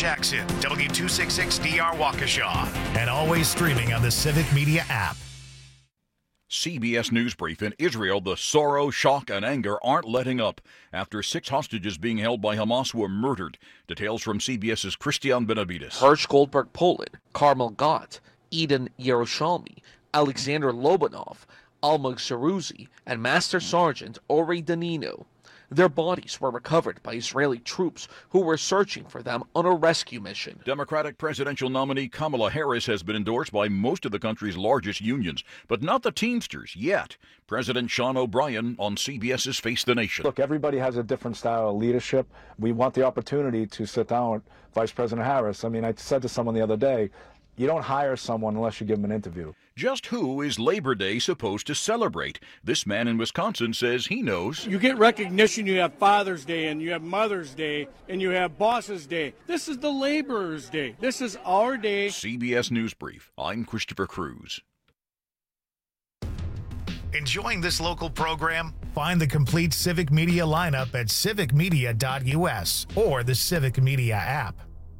Jackson, W266DR Waukesha, and always streaming on the Civic Media app. CBS News Brief. In Israel, the sorrow, shock, and anger aren't letting up after 6 hostages being held by Hamas were murdered. Details from CBS's Christian Benavides. Hirsch Goldberg Poland, Carmel Gott, Eden Yerushalmi, Alexander Lobanov, Almog Sharuzi, and Master Sergeant Ori Danino. Their bodies were recovered by Israeli troops who were searching for them on a rescue mission. Democratic presidential nominee Kamala Harris has been endorsed by most of the country's largest unions, but not the Teamsters yet. President Sean O'Brien on CBS's Face the Nation. Look, everybody has a different style of leadership. We want the opportunity to sit down with Vice President Harris. I mean, I said to someone the other day, you don't hire someone unless you give them an interview. Just who is Labor Day supposed to celebrate? This man in Wisconsin says he knows. You get recognition, you have Father's Day, and you have Mother's Day, and you have Boss's Day. This is the Laborer's Day. This is our day. CBS News Brief. I'm Christopher Cruz. Enjoying this local program? Find the complete Civic Media lineup at civicmedia.us or the Civic Media app.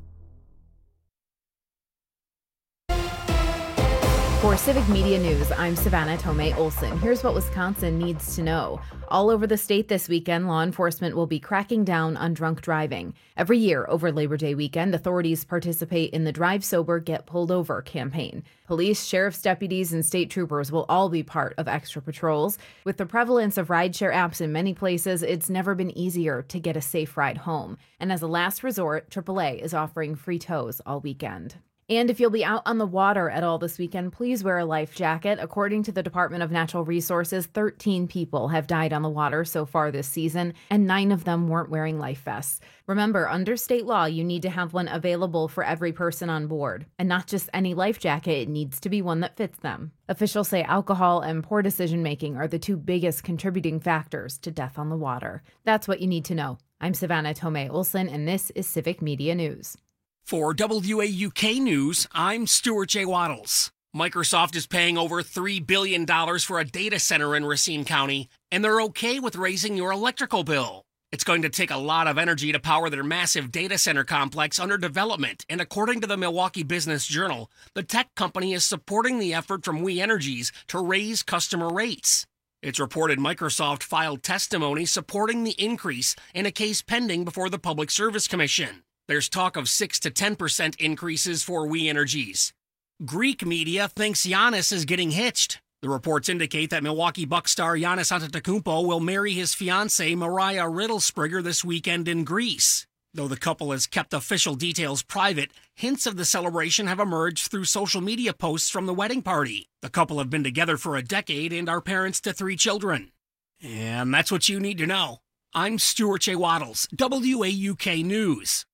For Civic Media News, I'm Savannah Tomei Olson. Here's what Wisconsin needs to know. All over the state this weekend, law enforcement will be cracking down on drunk driving. Every year over Labor Day weekend, authorities participate in the Drive Sober, Get Pulled Over campaign. Police, sheriff's deputies, and state troopers will all be part of extra patrols. With the prevalence of rideshare apps in many places, it's never been easier to get a safe ride home. And as a last resort, AAA is offering free tows all weekend. And if you'll be out on the water at all this weekend, please wear a life jacket. According to the Department of Natural Resources, 13 people have died on the water so far this season, and 9 of them weren't wearing life vests. Remember, under state law, you need to have one available for every person on board. And not just any life jacket, it needs to be one that fits them. Officials say alcohol and poor decision-making are the 2 biggest contributing factors to death on the water. That's what you need to know. I'm Savannah Tomei Olson, and this is Civic Media News. For WAUK News, I'm Stuart J. Waddles. Microsoft is paying over $3 billion for a data center in Racine County, and they're okay with raising your electrical bill. It's going to take a lot of energy to power their massive data center complex under development, and according to the Milwaukee Business Journal, the tech company is supporting the effort from We Energies to raise customer rates. It's reported Microsoft filed testimony supporting the increase in a case pending before the Public Service Commission. There's talk of 6 to 10% increases for We Energies. Greek media thinks Giannis is getting hitched. The reports indicate that Milwaukee Bucks star Giannis Antetokounmpo will marry his fiancée Mariah Riddlespringer this weekend in Greece. Though the couple has kept official details private, hints of the celebration have emerged through social media posts from the wedding party. The couple have been together for a decade and are parents to 3 children. And that's what you need to know. I'm Stuart J. Waddles, WAUK News.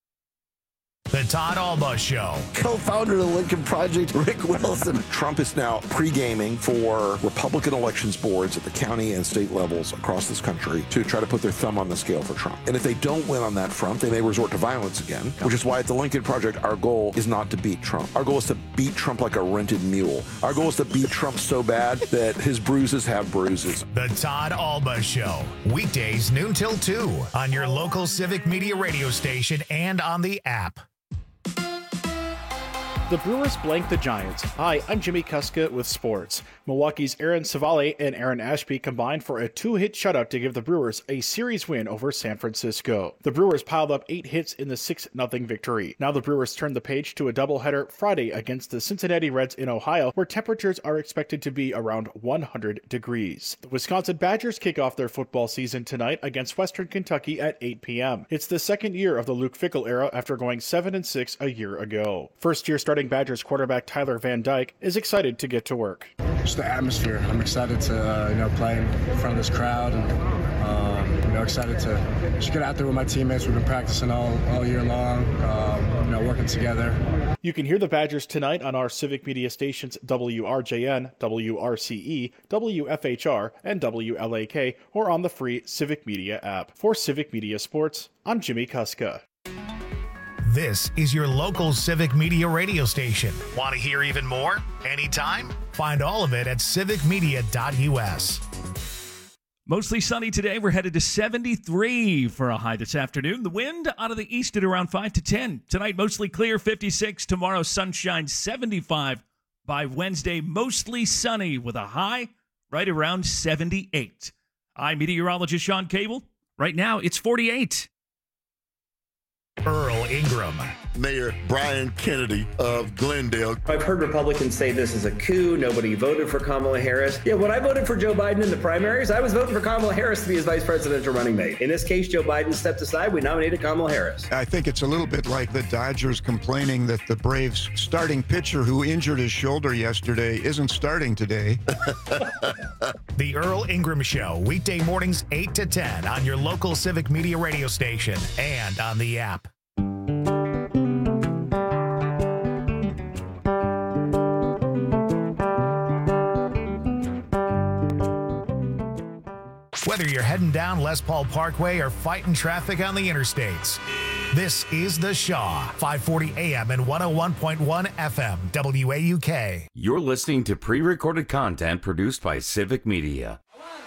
The Todd Alba Show. Co-founder of the Lincoln Project, Rick Wilson. Trump is now pre-gaming for Republican elections boards at the county and state levels across this country to try to put their thumb on the scale for Trump. And if they don't win on that front, they may resort to violence again, which is why at the Lincoln Project, our goal is not to beat Trump. Our goal is to beat Trump like a rented mule. Our goal is to beat Trump so bad that his bruises have bruises. The Todd Alba Show. Weekdays noon till 2 on your local Civic Media radio station and on the app. The Brewers blanked the Giants. Hi, I'm Jimmy Kuska with sports. Milwaukee's Aaron Savale and Aaron Ashby combined for a 2-hit shutout to give the Brewers a series win over San Francisco. The Brewers piled up 8 hits in the 6-0 victory. Now the Brewers turn the page to a doubleheader Friday against the Cincinnati Reds in Ohio, where temperatures are expected to be around 100 degrees. The Wisconsin Badgers kick off their football season tonight against Western Kentucky at 8 p.m. It's the second year of the Luke Fickell era after going 7-6 a year ago. First-year starting Badgers quarterback Tyler Van Dyke is excited to get to work. Just the atmosphere. I'm excited to play in front of this crowd, and excited to just get out there with my teammates. We've been practicing all year long, working together. You can hear the Badgers tonight on our Civic Media stations WRJN, WRCE, WFHR, and WLAK, or on the free Civic Media app. For Civic Media Sports, I'm Jimmy Kuska. This is your local Civic Media radio station. Want to hear even more? Anytime? Find all of it at civicmedia.us. Mostly sunny today. We're headed to 73 for a high this afternoon. The wind out of the east at around 5 to 10. Tonight, mostly clear, 56. Tomorrow, sunshine, 75. By Wednesday, mostly sunny with a high right around 78. I'm meteorologist Sean Cable. Right now, it's 48. Earl Ingram. Mayor Brian Kennedy of Glendale. I've heard Republicans say this is a coup. Nobody voted for Kamala Harris. Yeah, when I voted for Joe Biden in the primaries, I was voting for Kamala Harris to be his vice presidential running mate. In this case, Joe Biden stepped aside. We nominated Kamala Harris. I think it's a little bit like the Dodgers complaining that the Braves starting pitcher who injured his shoulder yesterday isn't starting today. The Earl Ingram Show, weekday mornings 8 to 10 on your local Civic Media radio station and on the app. Whether you're heading down Les Paul Parkway or fighting traffic on the interstates, this is The Shaw, 540 AM and 101.1 FM, WAUK. You're listening to pre-recorded content produced by Civic Media.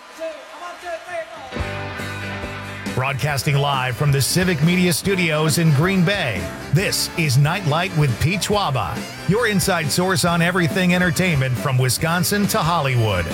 Broadcasting live from the Civic Media Studios in Green Bay, this is Nightlight with Pete Schwaba, your inside source on everything entertainment from Wisconsin to Hollywood.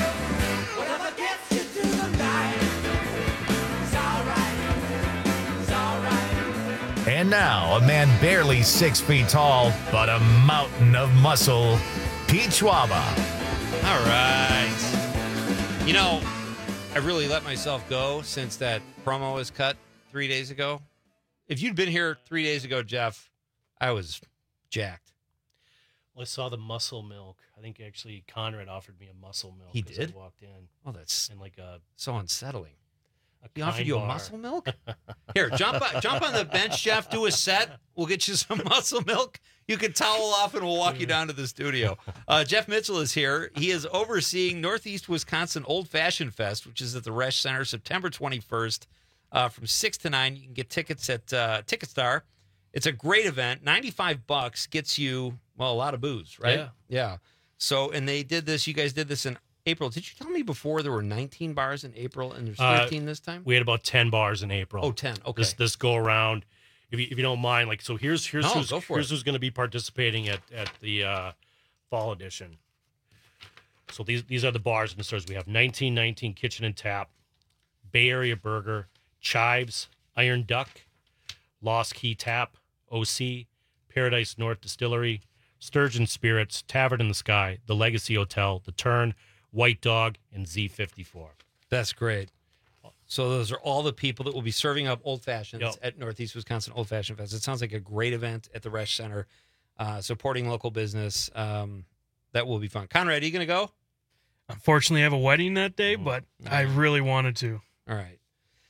And now, a man barely 6 feet tall, but a mountain of muscle, Pete Schwaba. All right. You know, I really let myself go since that promo was cut 3 days ago. If you'd been here 3 days ago, Jeff, I was jacked. Well, I saw the muscle milk. I think actually Conrad offered me a muscle milk. He did? I walked in. Oh, that's and like a so unsettling. He kind offered you bar. a muscle milk? Here, jump on the bench, Jeff. Do a set. We'll get you some muscle milk. You can towel off, and we'll walk you down to the studio. Jeff Mitchell is here. He is overseeing Northeast Wisconsin Old Fashioned Fest, which is at the Resch Center, September 21st, from 6 to 9. You can get tickets at TicketStar. It's a great event. $95 gets you, well, a lot of booze, right? Yeah. So, and they did this. You guys did this in April. Did you tell me before there were 19 bars in April and there's 13 this time? We had about 10 bars in April. Oh, 10. Okay. This go around. If you don't mind, like, so here's who's going to be participating at the fall edition. So these are the bars and the stores. We have 1919 Kitchen and Tap, Bay Area Burger, Chives, Iron Duck, Lost Key Tap, OC, Paradise North Distillery, Sturgeon Spirits, Tavern in the Sky, The Legacy Hotel, The Turn, White Dog, and Z54. That's great. So those are all the people that will be serving up Old Fashions at Northeast Wisconsin Old Fashioned Fest. It sounds like a great event at the Resch Center, supporting local business. That will be fun. Conrad, are you going to go? Unfortunately, I have a wedding that day, but I really wanted to. All right.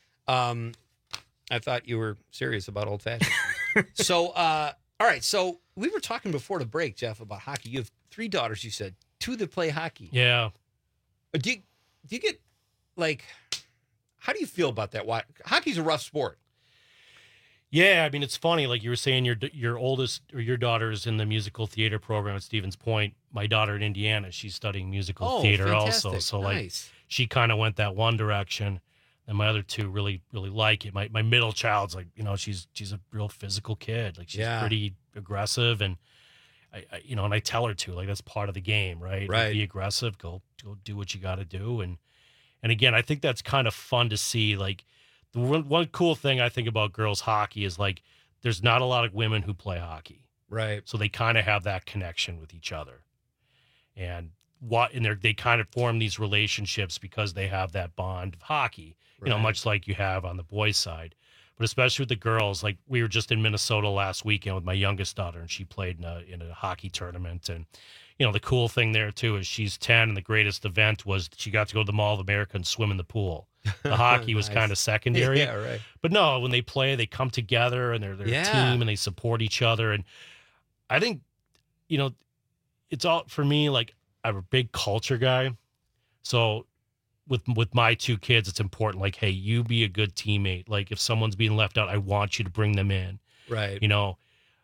I thought you were serious about Old Fashioned. So, all right. So we were talking before the break, Jeff, about hockey. You have 3 daughters, you said, 2 that play hockey. Yeah. Do you get, like, how do you feel about that? Why hockey's a rough sport. Yeah, I mean, it's funny. Like you were saying, your oldest or your daughter is in the musical theater program at Stevens Point. My daughter in Indiana, she's studying musical theater fantastic. also. So nice. Like she kind of went that one direction, and my other 2 really like it. My middle child's like, she's a real physical kid. Like she's pretty aggressive, and I and I tell her to, like, that's part of the game, right? Right. Like, be aggressive. Go do what you got to do, and again, I think that's kind of fun to see. Like, the one cool thing I think about girls hockey is, like, there's not a lot of women who play hockey. Right. So they kind of have that connection with each other. And they kind of form these relationships because they have that bond of hockey, much like you have on the boys' side. But especially with the girls, like, we were just in Minnesota last weekend with my youngest daughter, and she played in a hockey tournament. And, the cool thing there, too, is she's 10, and the greatest event was she got to go to the Mall of America and swim in the pool. The hockey was kind of secondary. Yeah, right. But no, when they play, they come together, and they're a team, and they support each other. And I think, it's all, for me, like, I'm a big culture guy. So with my 2 kids, it's important, like, hey, you be a good teammate. Like, if someone's being left out, I want you to bring them in. Right.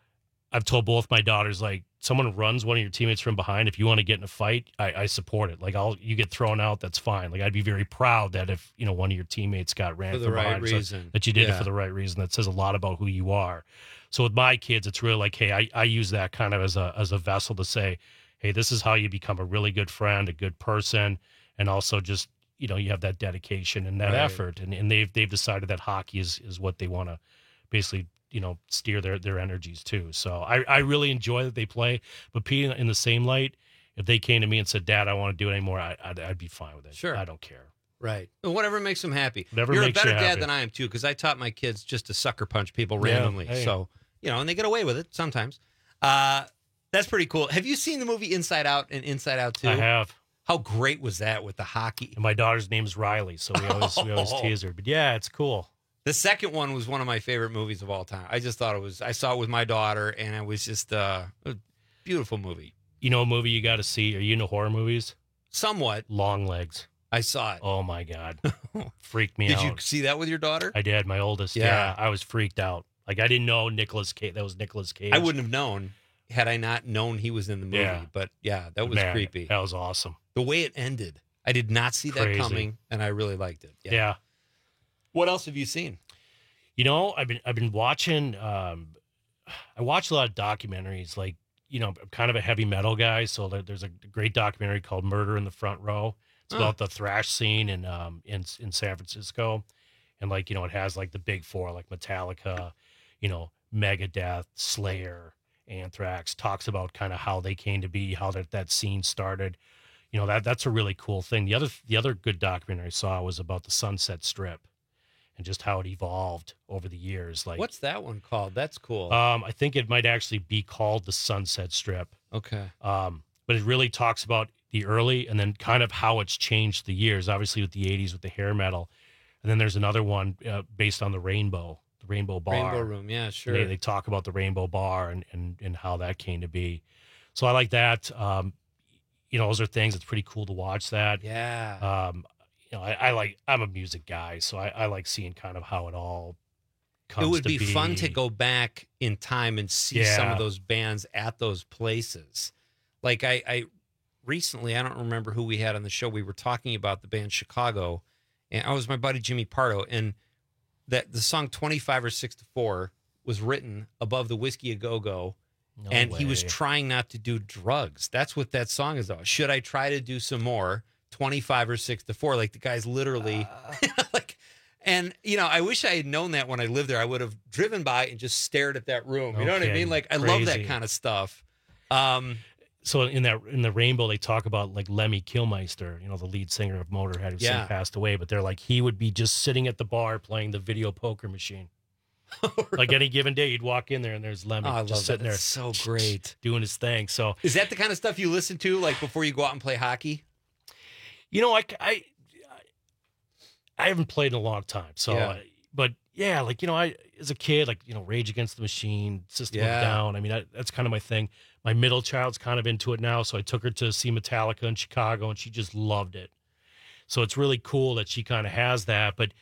I've told both my daughters, like, someone runs one of your teammates from behind. If you want to get in a fight, I support it. Like, you get thrown out, that's fine. Like, I'd be very proud that if, one of your teammates got ran for the from right behind, reason, that you did it for the right reason. That says a lot about who you are. So with my kids, it's really like, hey, I use that kind of as a vessel to say, hey, this is how you become a really good friend, a good person, and also just, you have that dedication and that effort. And they've decided that hockey is what they want to basically, steer their energies to. So I really enjoy that they play. But Pete, in the same light, if they came to me and said, Dad, I don't want to do it anymore, I'd be fine with it. Sure. I don't care. Right. Whatever makes them happy. Whatever You're a makes better you dad happy. than I am, too, because I taught my kids just to sucker punch people randomly. hey. So, and they get away with it sometimes. That's pretty cool. Have you seen the movie Inside Out and Inside Out 2? I have. How great was that with the hockey? And my daughter's name is Riley, so we always tease her. But yeah, it's cool. The second one was one of my favorite movies of all time. I just thought I saw it with my daughter, and it was just a beautiful movie. You know a movie you got to see? Are you into horror movies? Somewhat. Long Legs. I saw it. Oh, my God. Freaked me out. Did you see that with your daughter? I did. My oldest. Yeah. I was freaked out. Like, I didn't know Nicolas Cage. That was Nicolas Cage. I wouldn't have known had I not known he was in the movie. Yeah. But, yeah, that was creepy. That was awesome. The way it ended, I did not see that coming, and I really liked it. Yeah. What else have you seen? I've been watching. I watch a lot of documentaries. Like, I'm kind of a heavy metal guy, so there's a great documentary called "Murder in the Front Row." It's about the thrash scene in San Francisco, and it has like the big four, like Metallica, Megadeth, Slayer, Anthrax. Talks about kind of how they came to be, how that scene started. That's a really cool thing. The other good documentary I saw was about the Sunset Strip and just how it evolved over the years. Like, what's that one called? That's cool. I think it might actually be called the Sunset Strip. Okay. But it really talks about the early and then kind of how it's changed the years, obviously with the 80s with the hair metal. And then there's another one based on the Rainbow Bar. Rainbow Room, yeah, sure. They talk about the Rainbow Bar and how that came to be. So I like that. Those are things that's pretty cool to watch that. Yeah. I'm a music guy, so I like seeing kind of how it all comes to be. It would be fun to go back in time and see some of those bands at those places. Like I recently, I don't remember who we had on the show. We were talking about the band Chicago, and I was my buddy Jimmy Pardo, and that the song 25 or 6 to 4 was written above the Whiskey A Go-Go. No and way. He was trying not to do drugs. That's what that song is about. Should I try to do some more? 25 or 6 to 4. Like the guy's literally and I wish I had known that when I lived there. I would have driven by and just stared at that room. You know what I mean? Like I love that kind of stuff. So in the Rainbow, they talk about like Lemmy Kilmister, the lead singer of Motorhead, who since passed away. But they're like, he would be just sitting at the bar playing the video poker machine. Like any given day, you'd walk in there and there's Lemmy just sitting there. That's so great. Doing his thing. So is that the kind of stuff you listen to like before you go out and play hockey? I haven't played in a long time. So, but yeah, I as a kid, Rage Against the Machine, System of a Down. I mean, that's kind of my thing. My middle child's kind of into it now, so I took her to see Metallica in Chicago, and she just loved it. So it's really cool that she kind of has that. But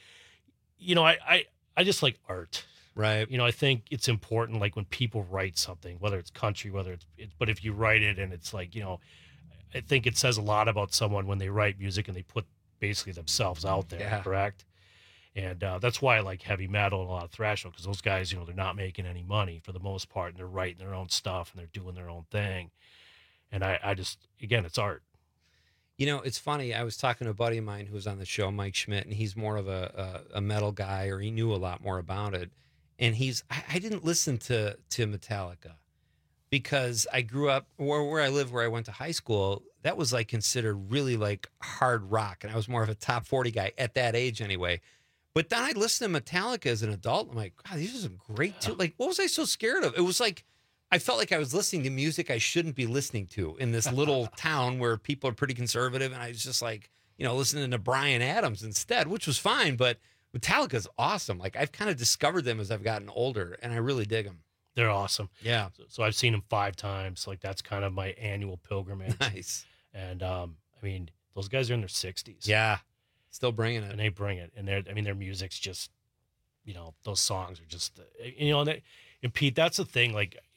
I just like art. Right. I think it's important, like when people write something, whether it's country, whether it's but if you write it and it's like, I think it says a lot about someone when they write music and they put basically themselves out there, correct? And that's why I like heavy metal and a lot of thrash, because those guys, they're not making any money for the most part, and they're writing their own stuff and they're doing their own thing. And I just, again, it's art. It's funny. I was talking to a buddy of mine who was on the show, Mike Schmidt, and he's more of a metal guy, or he knew a lot more about it. And I didn't listen to Metallica because I grew up where I live, where I went to high school. That was like considered really like hard rock. And I was more of a top 40 guy at that age anyway. But then I listened to Metallica as an adult. I'm like, God, these are some great tunes. Like, what was I so scared of? It was like, I felt like I was listening to music I shouldn't be listening to in this little town where people are pretty conservative. And I was just like, listening to Bryan Adams instead, which was fine. But Metallica's awesome. Like, I've kind of discovered them as I've gotten older, and I really dig them. They're awesome. Yeah. So I've seen them 5 times. Like, that's kind of my annual pilgrimage. Nice. And, I mean, those guys are in their 60s. Yeah. Still bringing it. And they bring it. And their music's just, those songs are just, and Pete, that's the thing. Like,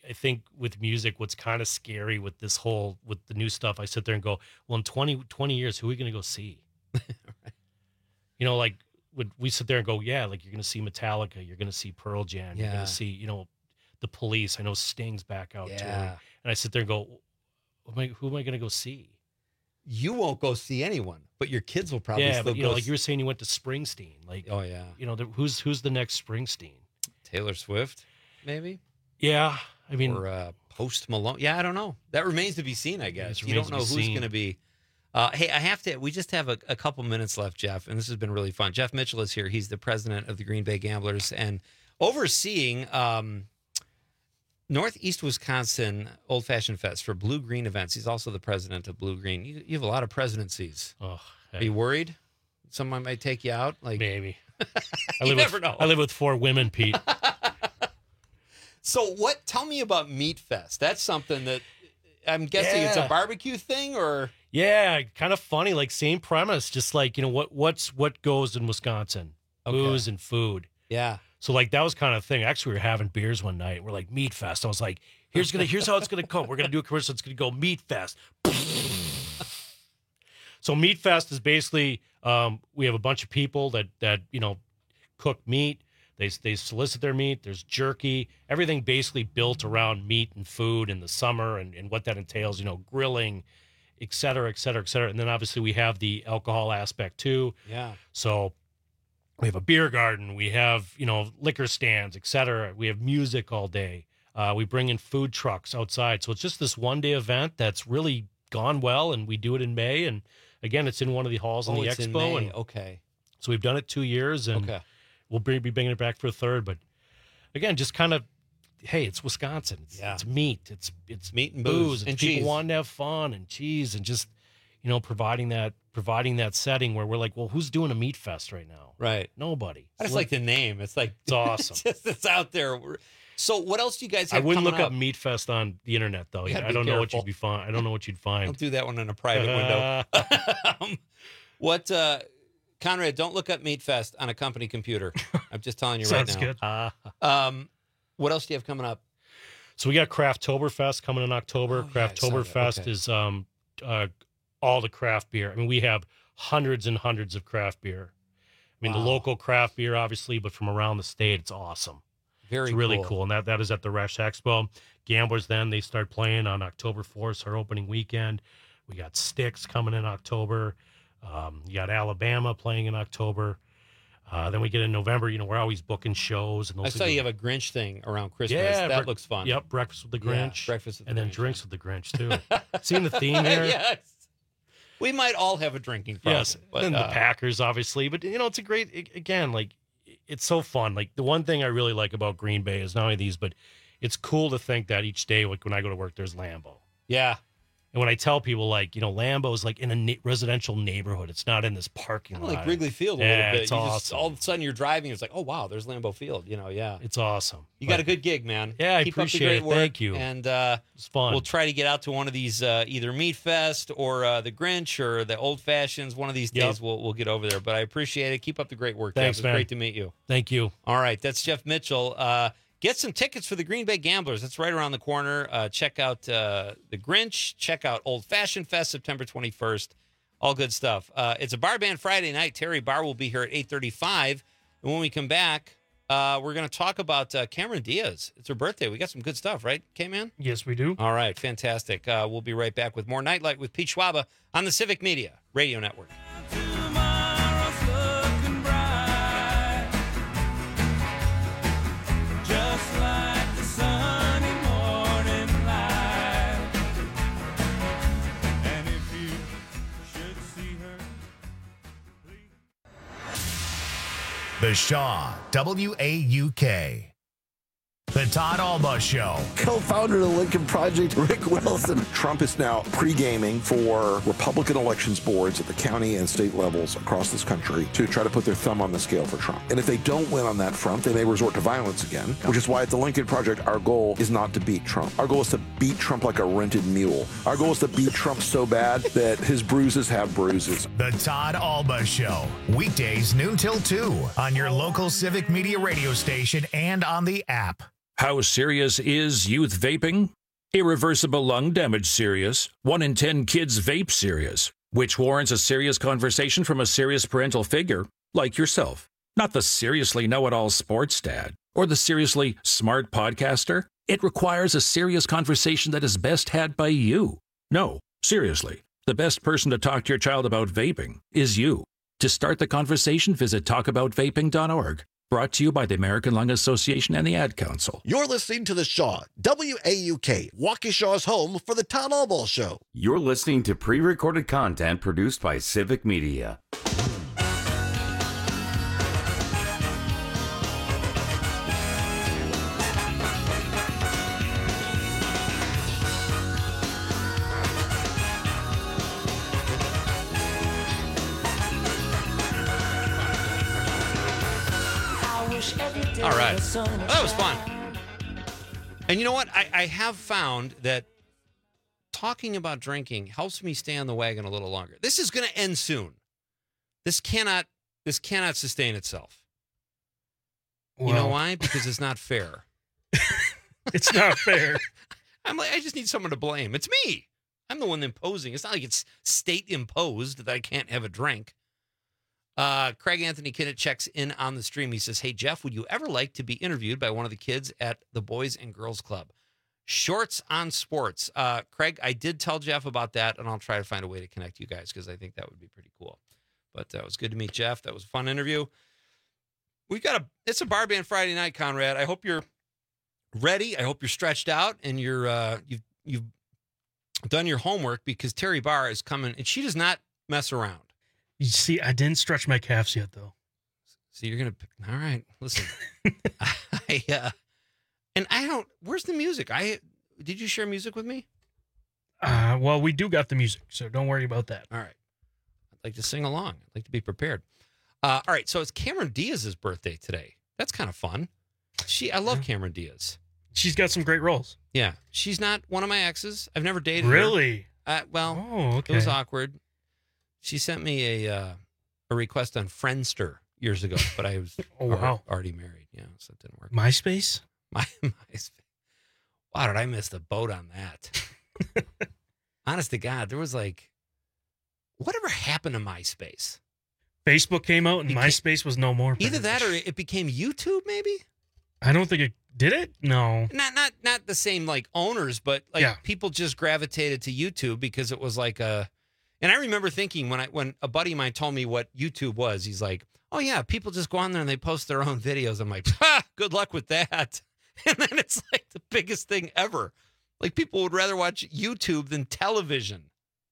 I think with music, what's kind of scary with this whole, with the new stuff, I sit there and go, well, in 20 years, who are we going to go see? Right. You know, like we sit there and go, yeah, like you're going to see Metallica, you're going to see Pearl Jam, you're going to see, you know, the Police. I know Sting's back out touring. And I sit there and go, who am I going to go see? You won't go see anyone, but your kids will probably still but, you know, like you were saying, you went to Springsteen. Like, oh yeah, you know, who's the next Springsteen? Taylor Swift, maybe. Yeah, I mean, or Post Malone. Yeah, I don't know. That remains to be seen, I guess. You don't know who's going to be. Hey, I have to. We just have a couple minutes left, Jeff, and this has been really fun. Jeff Mitchell is here. He's the president of the Green Bay Gamblers and overseeing Northeast Wisconsin Old Fashioned Fest for Blue Green events. He's also the president of Blue Green. You have a lot of presidencies. Oh, hey. Are you worried someone might take you out? Like maybe. You never know. I live with 4 women, Pete. So tell me about Meat Fest. That's something that I'm guessing it's a barbecue thing, or? Yeah, kind of funny, like same premise, just like, you know, what goes in Wisconsin? Booze and food. Yeah. So like that was kind of the thing. Actually, we were having beers one night. We're like, Meat Fest. I was like, here's how it's gonna go. We're gonna do a commercial. It's gonna go Meat Fest. So Meat Fest is basically we have a bunch of people that you know cook meat. They solicit their meat. There's jerky. Everything basically built around meat and food in the summer and what that entails. You know, grilling, et cetera, et cetera, et cetera. And then obviously we have the alcohol aspect too. Yeah. So we have a beer garden. We have, you know, liquor stands, et cetera. We have music all day. We bring in food trucks outside. So it's just this one-day event that's really gone well, and we do it in May. And again, it's in one of the halls in the it's expo. In May. And okay. So we've done it 2 years, and we'll be bringing it back for a third. But again, just kind of, hey, it's Wisconsin. It's meat. It's meat and booze. and it's cheese. People wanting to have fun and cheese, and just, you know, providing that setting where we're like, well, who's doing a meat fest right now? Right. Nobody. I just like the name. It's like it's awesome. It's out there. So what else do you guys have? I wouldn't look up up Meat Fest on the internet though. I don't know what you'd be find. I don't know what you'd find. Don't do that one in a private window. Conrad, don't look up Meat Fest on a company computer. I'm just telling you right now. Sounds good. What else do you have coming up? So we got Crafttoberfest coming in October. Crafttoberfest is all the craft beer. I mean, we have hundreds and hundreds of craft beer. I mean, the local craft beer, obviously, but from around the state, it's awesome. It's really cool. And that is at the Resch Expo. Gamblers, then they start playing on October 4th, our opening weekend. We got Styx coming in October. You got Alabama playing in October. Then we get in November. You know, we're always booking shows. And I saw you have a Grinch thing around Christmas. Yeah, that looks fun. Yep, breakfast with the Grinch. Breakfast with the and then Grinch. drinks with the Grinch too. Seeing the theme here? Yes. We might all have a drinking problem. Yes, but, and the Packers, obviously. But, you know, it's a great, again, like, it's so fun. Like, the one thing I really like about Green Bay is not only these, but it's cool to think that each day, like, when I go to work, there's Lambeau. Yeah. And when I tell people, like, you know, Lambeau's like in a residential neighborhood. It's not in this parking lot. Like Wrigley Field a little bit. It's You awesome. just, all of a sudden you're driving, it's like, oh, wow, there's Lambeau Field. You know, yeah. It's awesome. You got a good gig, man. Yeah, I Keep up the appreciate great it. work. Thank you. And it's fun. We'll try to get out to one of these, either Meat Fest or the Grinch or the Old Fashions. One of these days we'll get over there. But I appreciate it. Keep up the great work, Thanks, Jeff. man. It's great to meet you. Thank you. All right, that's Jeff Mitchell. Get some tickets for the Green Bay Gamblers. That's right around the corner. Check out the Grinch. Check out Old Fashioned Fest, September 21st. All good stuff. It's a bar band Friday night. Terry Barr will be here at 8:35. And when we come back, we're going to talk about Cameron Diaz. It's her birthday. We got some good stuff, right, K-Man? Yes, we do. All right, fantastic. We'll be right back with more Nightlight with Pete Schwaba on the Civic Media Radio Network. The Shaw, W-A-U-K. The Todd Alba Show. Co-founder of the Lincoln Project, Rick Wilson. Trump is now pre-gaming for Republican elections boards at the county and state levels across this country to try to put their thumb on the scale for Trump. And if they don't win on that front, they may resort to violence again, which is why at the Lincoln Project, our goal is not to beat Trump. Our goal is to beat Trump like a rented mule. Our goal is to beat Trump so bad that his bruises have bruises. The Todd Alba Show. Weekdays noon till 2 on your local Civic Media radio station and on the app. How serious is youth vaping? Irreversible lung damage serious. 1 in 10 kids vape serious, which warrants a serious conversation from a serious parental figure like yourself. Not the seriously know-it-all sports dad or the seriously smart podcaster. It requires a serious conversation that is best had by you. No, seriously, the best person to talk to your child about vaping is you. To start the conversation, visit talkaboutvaping.org. Brought to you by the American Lung Association and the Ad Council. You're listening to The Shaw, WAUK, Waukesha's home for the Tom Albaugh Show. You're listening to pre-recorded content produced by Civic Media. All right. Well, that was fun. And you know what? I have found that talking about drinking helps me stay on the wagon a little longer. This is going to end soon. This cannot sustain itself. Well, you know why? Because it's not fair. It's not fair. I just need someone to blame. It's me. I'm the one imposing. It's not like it's state imposed that I can't have a drink. Craig Anthony Kinnett checks in on the stream. He says, "Hey, Jeff, would you ever like to be interviewed by one of the kids at the Boys and Girls Club? Shorts on Sports." Craig, I did tell Jeff about that, and I'll try to find a way to connect you guys because I think that would be pretty cool. But it was good to meet Jeff. That was a fun interview. It's a bar band Friday night, Conrad. I hope you're ready. I hope you're stretched out and you've done your homework because Terry Barr is coming, and she does not mess around. You see, I didn't stretch my calves yet, though. So you're going to... All right, listen. Where's the music? Did you share music with me? Well, we do got the music, so don't worry about that. All right. I'd like to sing along. I'd like to be prepared. All right, so it's Cameron Diaz's birthday today. That's kind of fun. I love Cameron Diaz. She's got some great roles. Yeah. She's not one of my exes. I've never dated her. Really? It was awkward. She sent me a request on Friendster years ago, but I was already married. Yeah, so it didn't work. MySpace? MySpace. Wow, did I miss the boat on that? Honest to God, there was whatever happened to MySpace? Facebook came out and MySpace was no more. Either that or it became YouTube, maybe? I don't think it did it. No. Not the same owners, but people just gravitated to YouTube because it was and I remember thinking when a buddy of mine told me what YouTube was, he's like, "Oh yeah, people just go on there and they post their own videos." I'm like, good luck with that. And then it's the biggest thing ever. People would rather watch YouTube than television.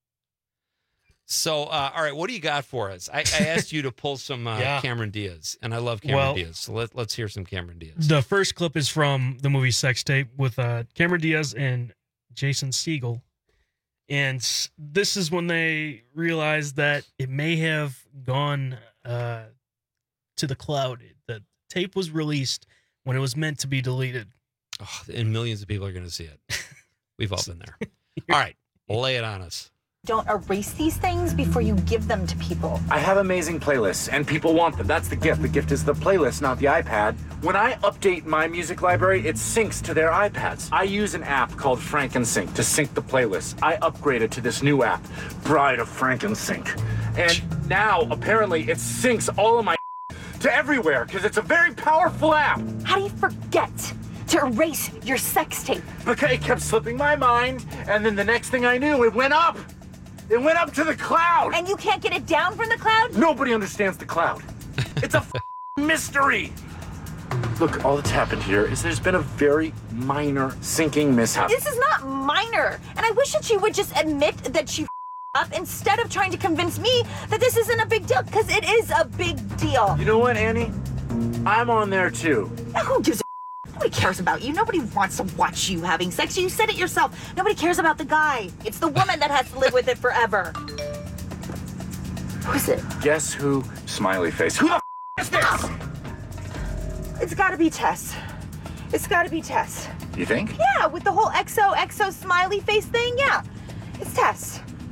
So, all right, what do you got for us? I asked you to pull some Cameron Diaz, and I love Cameron Diaz. So let's hear some Cameron Diaz. The first clip is from the movie Sex Tape with Cameron Diaz and Jason Segel. And this is when they realized that it may have gone to the cloud. The tape was released when it was meant to be deleted. Oh, and millions of people are going to see it. We've all been there. All right, lay it on us. Don't erase these things before you give them to people. I have amazing playlists, and people want them. That's the gift. The gift is the playlist, not the iPad. When I update my music library, it syncs to their iPads. I use an app called FrankenSync to sync the playlist. I upgraded to this new app, Bride of FrankenSync. And now, apparently, it syncs all of my to everywhere, because it's a very powerful app. How do you forget to erase your sex tape? Because it kept slipping my mind, and then the next thing I knew, it went up. It went up to the cloud. And you can't get it down from the cloud? Nobody understands the cloud. It's a mystery. Look, all that's happened here is there's been a very minor syncing mishap. This is not minor. And I wish that she would just admit that she up instead of trying to convince me that this isn't a big deal, because it is a big deal. You know what, Annie? I'm on there too. Now, who gives a Nobody cares about you. Nobody wants to watch you having sex. You said it yourself. Nobody cares about the guy. It's the woman that has to live with it forever. Who is it? Guess who? Smiley face. Who the is this? It's gotta be Tess. It's gotta be Tess. You think? Yeah, with the whole XO smiley face thing, yeah. It's Tess.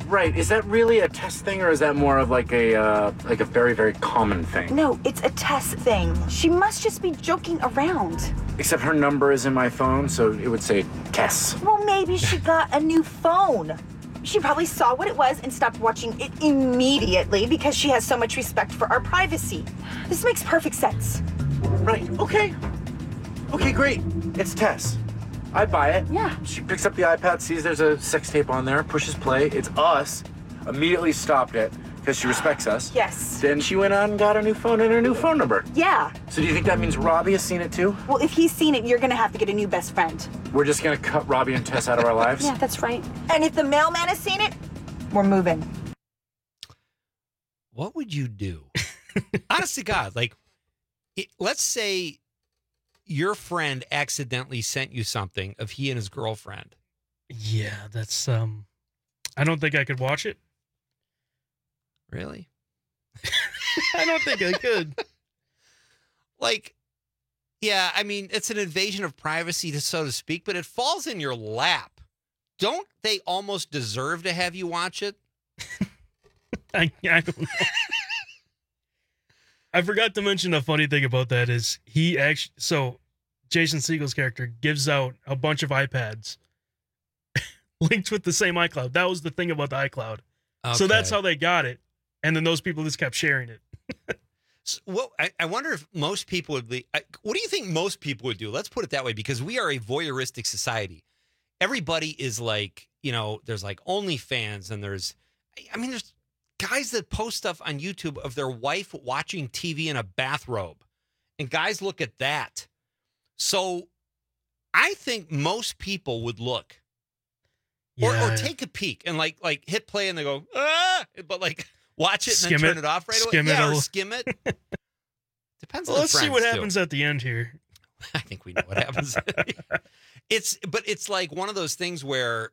Right. Is that really a test thing, or is that more of like a very, very common thing? No, it's a Tess thing. She must just be joking around. Except her number is in my phone, so it would say Tess. Well, maybe she got a new phone. She probably saw what it was and stopped watching it immediately because she has so much respect for our privacy. This makes perfect sense. Right. Okay. Okay, great. It's Tess. I buy it. Yeah. She picks up the iPad, sees there's a sex tape on there, pushes play. It's us. Immediately stopped it because she respects us. Yes. Then she went out and got a new phone and her new phone number. Yeah. So do you think that means Robbie has seen it too? Well, if he's seen it, you're gonna have to get a new best friend. We're just gonna cut Robbie and Tess out of our lives? Yeah, that's right. And if the mailman has seen it, we're moving. What would you do? Honest to God, like, let's say your friend accidentally sent you something of he and his girlfriend. Yeah, that's I don't think I could watch it. Really? I don't think I could. Like, yeah, I mean, it's an invasion of privacy, so to speak, but it falls in your lap. Don't they almost deserve to have you watch it? I don't know. I forgot to mention a funny thing about that is he actually, so Jason Segel's character gives out a bunch of iPads linked with the same iCloud. That was the thing about the iCloud. Okay. So that's how they got it. And then those people just kept sharing it. So, well, I wonder if most people would be, what do you think most people would do? Let's put it that way, because we are a voyeuristic society. Everybody is like, there's like OnlyFans and there's guys that post stuff on YouTube of their wife watching TV in a bathrobe, and guys look at that. So I think most people would look or take a peek and like hit play and they go, but like watch it and then turn it off right away. Yeah, or skim it. Depends on the let's see what happens at the end here. I think we know what happens. It's like one of those things where,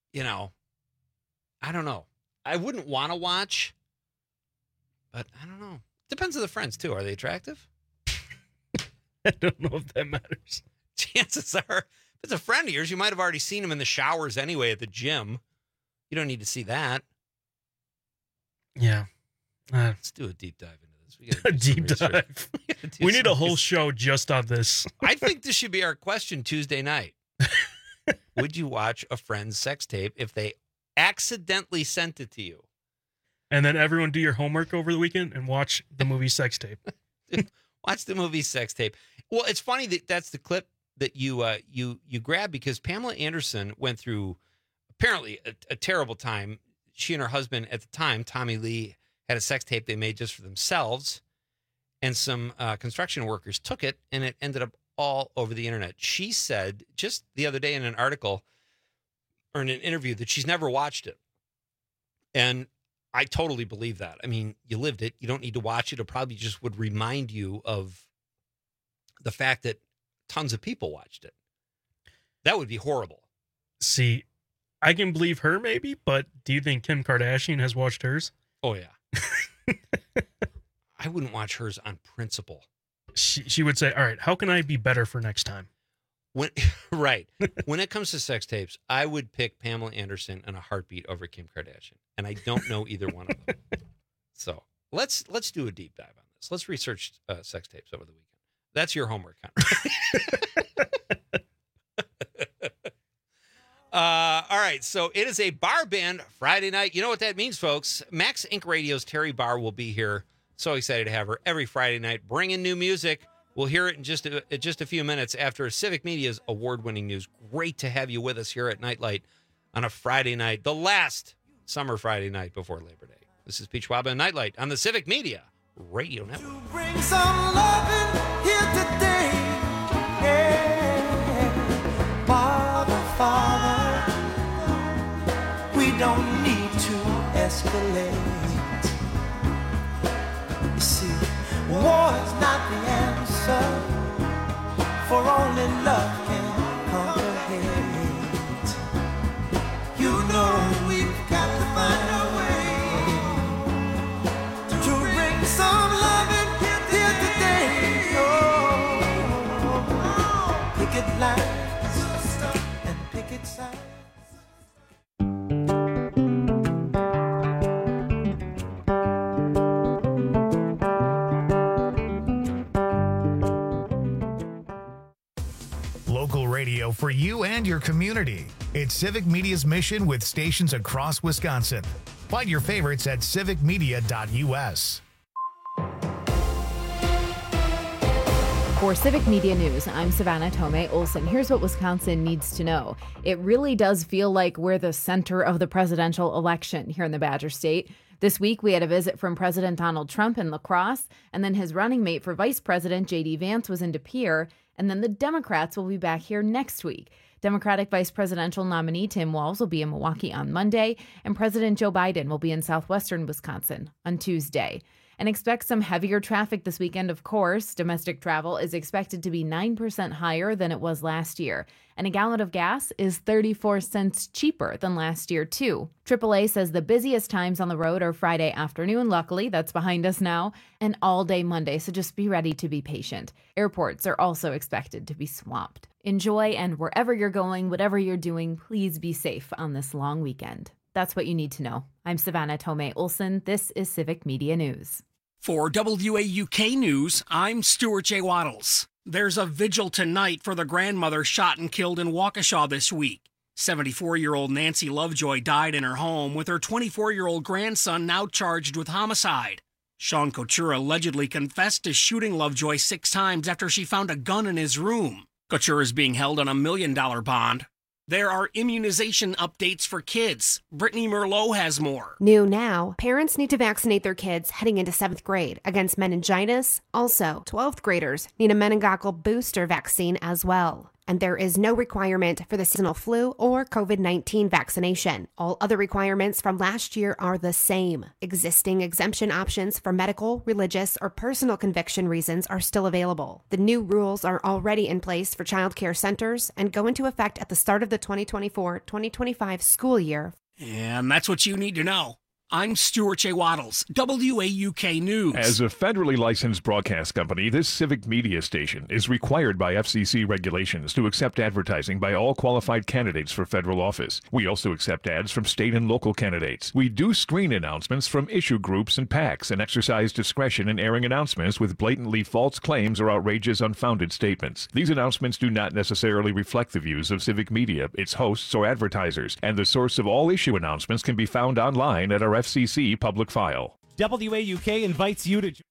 I don't know. I wouldn't want to watch, but I don't know. Depends on the friends, too. Are they attractive? I don't know if that matters. Chances are, if it's a friend of yours, you might have already seen him in the showers anyway at the gym. You don't need to see that. Yeah. Let's do a deep dive into this. We got a deep dive. We need a whole show just on this. I think this should be our question Tuesday night. Would you watch a friend's sex tape if they accidentally sent it to you? And then everyone do your homework over the weekend and watch the movie Sex Tape. Watch the movie Sex Tape. Well, it's funny that that's the clip that you grabbed, because Pamela Anderson went through apparently a terrible time. She and her husband at the time, Tommy Lee, had a sex tape they made just for themselves, and some construction workers took it, and it ended up all over the internet. She said just the other day in an article or in an interview that she's never watched it. And I totally believe that. I mean, you lived it. You don't need to watch it. It probably just would remind you of the fact that tons of people watched it. That would be horrible. See, I can believe her maybe, but do you think Kim Kardashian has watched hers? Oh, yeah. I wouldn't watch hers on principle. She would say, all right, how can I be better for next time? Right. When it comes to sex tapes, I would pick Pamela Anderson in a heartbeat over Kim Kardashian. And I don't know either one of them. So let's do a deep dive on this. Let's research sex tapes over the weekend. That's your homework, Conrad. All right. So it is a bar band Friday night. You know what that means, folks. Max Inc. Radio's Terry Barr will be here. So excited to have her every Friday night, bringing new music. We'll hear it in just a few minutes after Civic Media's award-winning news. Great to have you with us here at Nightlight on a Friday night, the last summer Friday night before Labor Day. This is Pete Schwab and Nightlight on the Civic Media Radio Network. To bring some loving here today, yeah. Father, we don't need to escalate. You see, war is not the answer, for only love can conquer hate. You know we've got to find a way to bring some love in here today. Oh, picket lines and picket signs. for you and your community. It's Civic Media's mission with stations across Wisconsin. Find your favorites at civicmedia.us. For Civic Media News, I'm Savannah Tomei Olson. Here's what Wisconsin needs to know. It really does feel like we're the center of the presidential election here in the Badger State. This week, we had a visit from President Donald Trump in La Crosse, and then his running mate for Vice President, J.D. Vance, was in De Pere, and then the Democrats will be back here next week. Democratic Vice Presidential nominee Tim Walz will be in Milwaukee on Monday, and President Joe Biden will be in southwestern Wisconsin on Tuesday. And expect some heavier traffic this weekend, of course. Domestic travel is expected to be 9% higher than it was last year. And a gallon of gas is 34 cents cheaper than last year, too. AAA says the busiest times on the road are Friday afternoon. Luckily, that's behind us now. And all day Monday, so just be ready to be patient. Airports are also expected to be swamped. Enjoy, and wherever you're going, whatever you're doing, please be safe on this long weekend. That's what you need to know. I'm Savannah Tomei Olson. This is Civic Media News. For WAUK News, I'm Stuart J. Waddles. There's a vigil tonight for the grandmother shot and killed in Waukesha this week. 74-year-old Nancy Lovejoy died in her home with her 24-year-old grandson now charged with homicide. Sean Couture allegedly confessed to shooting Lovejoy 6 times after she found a gun in his room. Couture is being held on a $1 million bond. There are immunization updates for kids. Brittany Merlot has more. New now, parents need to vaccinate their kids heading into 7th grade against meningitis. Also, 12th graders need a meningococcal booster vaccine as well. And there is no requirement for the seasonal flu or COVID-19 vaccination. All other requirements from last year are the same. Existing exemption options for medical, religious, or personal conviction reasons are still available. The new rules are already in place for child care centers and go into effect at the start of the 2024-2025 school year. And that's what you need to know. I'm Stuart J. Waddles, WAUK News. As a federally licensed broadcast company, this Civic Media station is required by FCC regulations to accept advertising by all qualified candidates for federal office. We also accept ads from state and local candidates. We do screen announcements from issue groups and PACs and exercise discretion in airing announcements with blatantly false claims or outrageous, unfounded statements. These announcements do not necessarily reflect the views of Civic Media, its hosts, or advertisers, and the source of all issue announcements can be found online at our FCC public file. WAUK invites you to...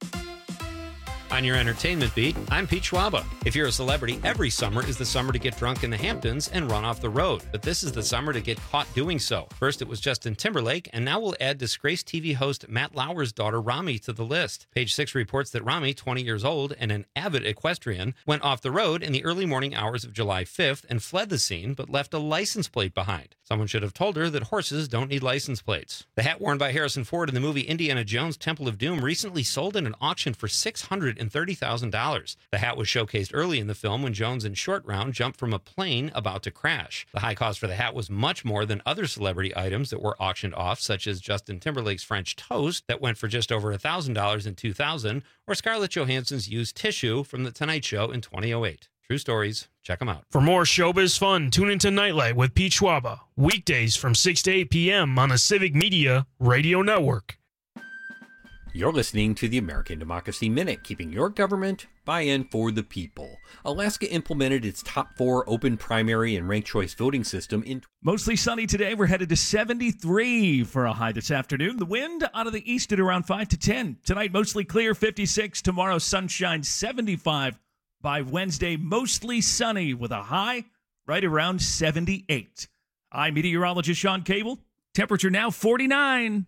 On your entertainment beat, I'm Pete Schwaba. If you're a celebrity, every summer is the summer to get drunk in the Hamptons and run off the road. But this is the summer to get caught doing so. First, it was Justin Timberlake, and now we'll add disgraced TV host Matt Lauer's daughter, Rami, to the list. Page 6 reports that Rami, 20 years old and an avid equestrian, went off the road in the early morning hours of July 5th and fled the scene, but left a license plate behind. Someone should have told her that horses don't need license plates. The hat worn by Harrison Ford in the movie Indiana Jones Temple of Doom recently sold in an auction for $630,000. The hat was showcased early in the film when Jones and Short Round jumped from a plane about to crash. The high cost for the hat was much more than other celebrity items that were auctioned off, such as Justin Timberlake's French toast that went for just over $1,000 in 2000, or Scarlett Johansson's used tissue from The Tonight Show in 2008. True stories. Check them out. For more showbiz fun, tune into Nightlight with Pete Schwaba. Weekdays from 6 to 8 p.m. on the Civic Media Radio Network. You're listening to the American Democracy Minute, keeping your government buy-in for the people. Alaska implemented its top 4 open primary and ranked choice voting system in... Mostly sunny today. We're headed to 73 for a high this afternoon. The wind out of the east at around 5 to 10. Tonight, mostly clear, 56. Tomorrow, sunshine, 75. By Wednesday, mostly sunny with a high right around 78. I'm meteorologist Sean Cable. Temperature now 49.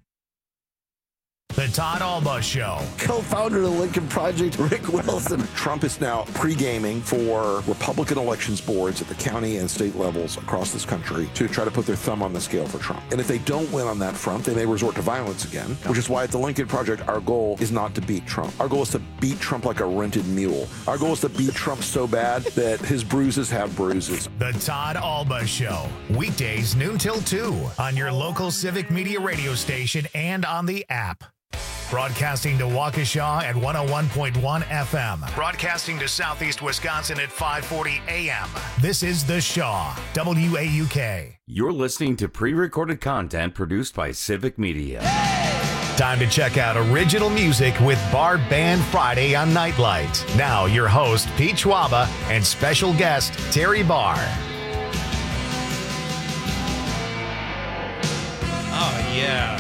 The Todd Alba Show. Co-founder of the Lincoln Project, Rick Wilson. Trump is now pre-gaming for Republican elections boards at the county and state levels across this country to try to put their thumb on the scale for Trump. And if they don't win on that front, they may resort to violence again, which is why at the Lincoln Project, our goal is not to beat Trump. Our goal is to beat Trump like a rented mule. Our goal is to beat Trump so bad that his bruises have bruises. The Todd Alba Show. Weekdays noon till 2 on your local Civic Media radio station and on the app. Broadcasting to Waukesha at 101.1 FM. Broadcasting to Southeast Wisconsin at 540 AM. This is The Shaw, WAUK. You're listening to pre-recorded content produced by Civic Media. Time to check out original music with Bar Band Friday on Nightlight. Now your host, Pete Schwaba, and special guest, Terry Barr. Yeah.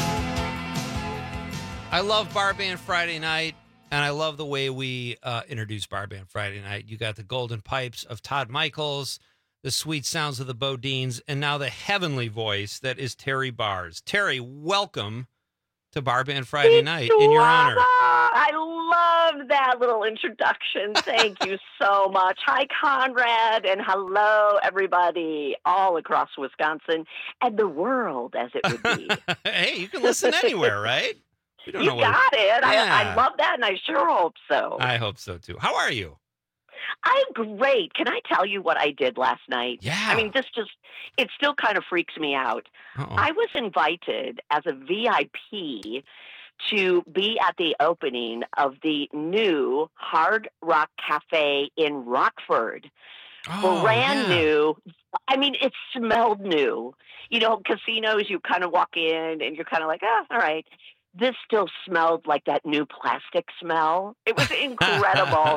I love Bar Band Friday Night, and I love the way we introduce Bar Band Friday Night. You got the golden pipes of Todd Michaels, the sweet sounds of the Bodines, and now the heavenly voice that is Terry Bars. Terry, welcome to Bar Band Friday Night in your honor. I love that little introduction. Thank you so much. Hi, Conrad, and hello, everybody all across Wisconsin and the world, as it would be. Hey, you can listen anywhere, right? You got it. Yeah. I love that, and I sure hope so. I hope so, too. How are you? I'm great. Can I tell you what I did last night? Yeah. I mean, it still kind of freaks me out. Uh-oh. I was invited as a VIP to be at the opening of the new Hard Rock Cafe in Rockford. Brand new. I mean, it smelled new. You know, casinos, you kind of walk in and you're kind of like, all right. This still smelled like that new plastic smell. It was incredible.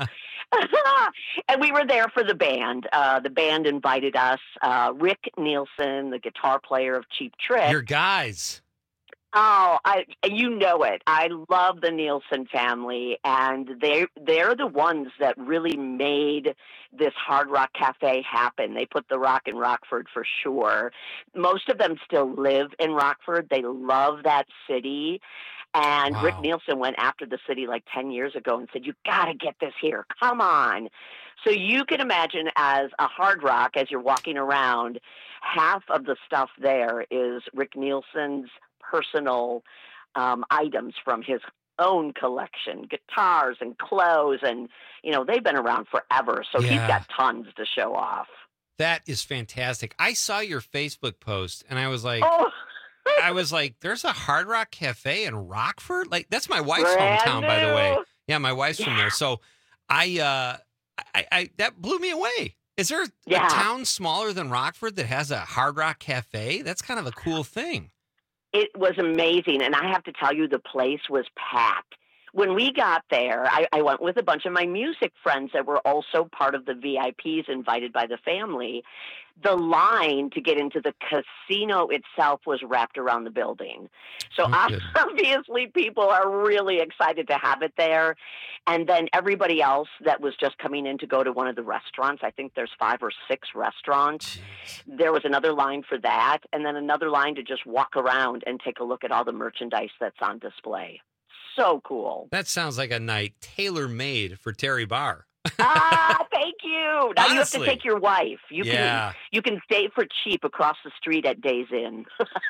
And we were there for the band. The band invited us. Rick Nielsen, the guitar player of Cheap Trick. Your guys. Oh, you know it. I love the Nielsen family, and they're the ones that really made this Hard Rock Cafe happen. They put the rock in Rockford for sure. Most of them still live in Rockford. They love that city. And Wow. Rick Nielsen went after the city like 10 years ago and said, you got to get this here. Come on. So you can imagine as a Hard Rock, as you're walking around, half of the stuff there is Rick Nielsen's personal items from his own collection, guitars and clothes. And, you know, they've been around forever. So he's Yeah. got tons to show off. That is fantastic. I saw your Facebook post, and I was like, there's a Hard Rock Cafe in Rockford? Like, that's my wife's Brand hometown, by the way. new. Yeah, my wife's from there. So I that blew me away. Is there a town smaller than Rockford that has a Hard Rock Cafe? That's kind of a cool thing. It was amazing. And I have to tell you, the place was packed. When we got there, I went with a bunch of my music friends that were also part of the VIPs invited by the family. The line to get into the casino itself was wrapped around the building. So obviously people are really excited to have it there. And then everybody else that was just coming in to go to one of the restaurants, I think there's 5 or 6 restaurants. There was another line for that, and then another line to just walk around and take a look at all the merchandise that's on display. So cool. That sounds like a night tailor-made for Terry Barr. Thank you. Now you have to Honestly. take your wife. You can stay for cheap across the street at Days Inn.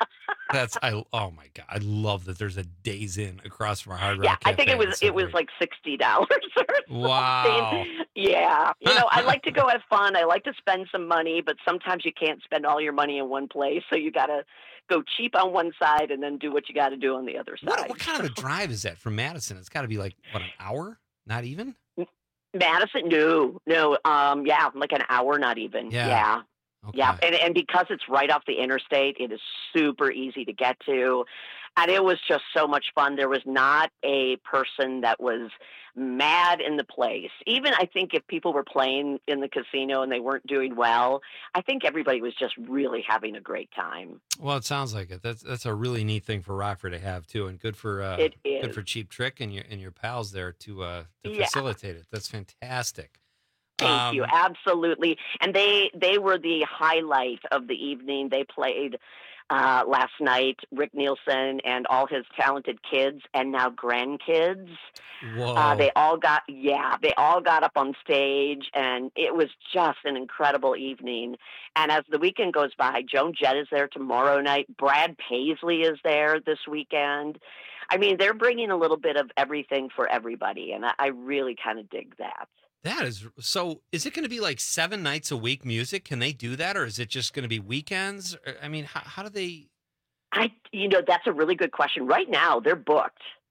Oh my God. I love that there's a Days Inn across from a Hard Rock Yeah, I Cafe. think it was That's so great. like $60 or something. Wow. Yeah. You know, I like to go have fun. I like to spend some money, but sometimes you can't spend all your money in one place. So you got to go cheap on one side and then do what you got to do on the other side. What kind of a drive is that from Madison? It's got to be like, what, an hour? Not even? Madison, no, like an hour, not even. Yeah. Yeah, and because it's right off the interstate, it is super easy to get to, and it was just so much fun. There was not a person that was mad in the place. Even I think if people were playing in the casino and they weren't doing well, I think everybody was just really having a great time. Well, it sounds like it. That's a really neat thing for Rockford to have too, and good for It good is. for Cheap Trick and your pals there to Yeah. facilitate it. That's fantastic. Thank you. Absolutely. And they were the highlight of the evening. They played last night, Rick Nielsen and all his talented kids and now grandkids. Whoa. They all got up on stage, and it was just an incredible evening. And as the weekend goes by, Joan Jett is there tomorrow night. Brad Paisley is there this weekend. I mean, they're bringing a little bit of everything for everybody, and I really kind of dig that. That is so. Is it going to be like 7 nights a week music? Can they do that, or is it just going to be weekends? I mean, how do they? That's a really good question. Right now, they're booked.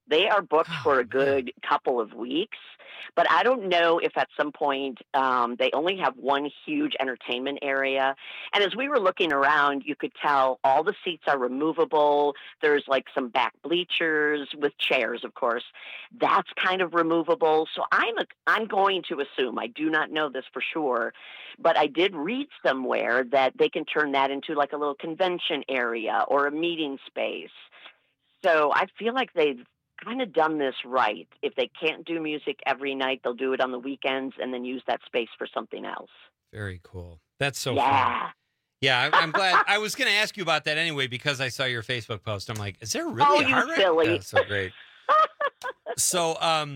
They are booked for a good couple of weeks, but I don't know if at some point they only have one huge entertainment area. And as we were looking around, you could tell all the seats are removable. There's like some back bleachers with chairs, of course. That's kind of removable. So I'm going to assume, I do not know this for sure, but I did read somewhere that they can turn that into like a little convention area or a meeting space. So I feel like they've kind of done this right. If they can't do music every night, they'll do it on the weekends and then use that space for something else. Very cool. That's so fun. Yeah, I'm glad. I was going to ask you about that anyway because I saw your Facebook post. I'm like, is there really a Hard Rock? Silly. That's so great. So,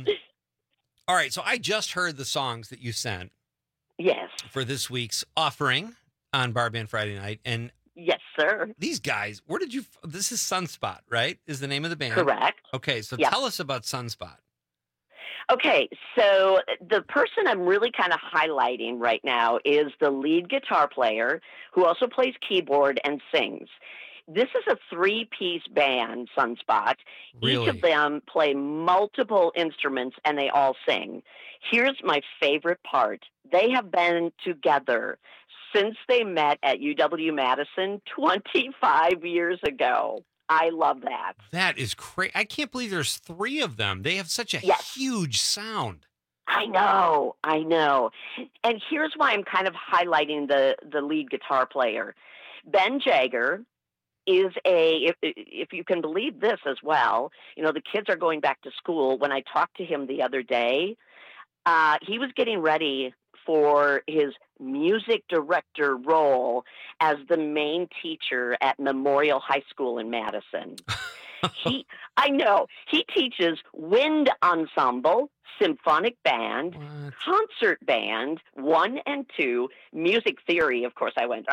all right. So I just heard the songs that you sent. Yes. For this week's offering on Bar Band Friday Night. And yes, sir. These guys, where did you, this is Sunspot, right? Is the name of the band? Correct. Okay. So Yep. tell us about Sunspot. Okay, so the person I'm really kind of highlighting right now is the lead guitar player who also plays keyboard and sings. This is a three-piece band, Sunspot. Really? Each of them play multiple instruments and they all sing. Here's my favorite part. They have been together since they met at UW-Madison 25 years ago. I love that. That is crazy. I can't believe there's three of them. They have such a huge sound. I know. And here's why I'm kind of highlighting the lead guitar player. Ben Jagger is if you can believe this as well, you know, the kids are going back to school. When I talked to him the other day, he was getting ready for his music director role as the main teacher at Memorial High School in Madison. He teaches wind ensemble, symphonic band, concert band 1 and 2, music theory. Of course, I went,